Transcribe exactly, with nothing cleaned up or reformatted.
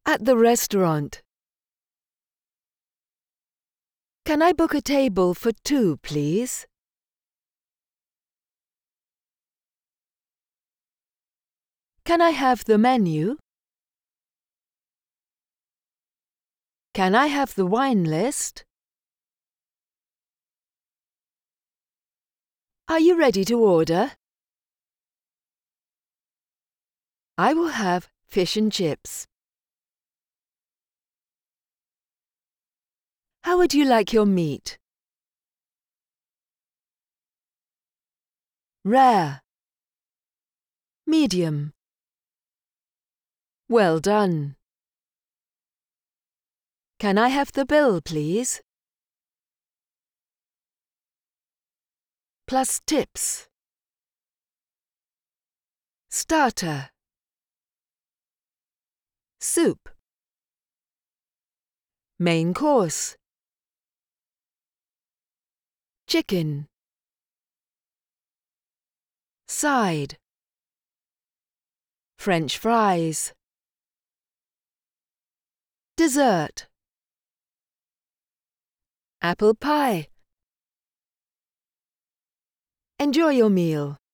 At the restaurant. Can I book a table for two, please? Can I have the menu? Can I have the wine list? Are you ready to order? I will have fish and chips. How would you like your meat? Rare. Medium. Well done. Can I have the bill, please? Plus tips. Starter. Soup. Main course. Chicken. Side. French fries. Dessert. Apple pie. Enjoy your meal.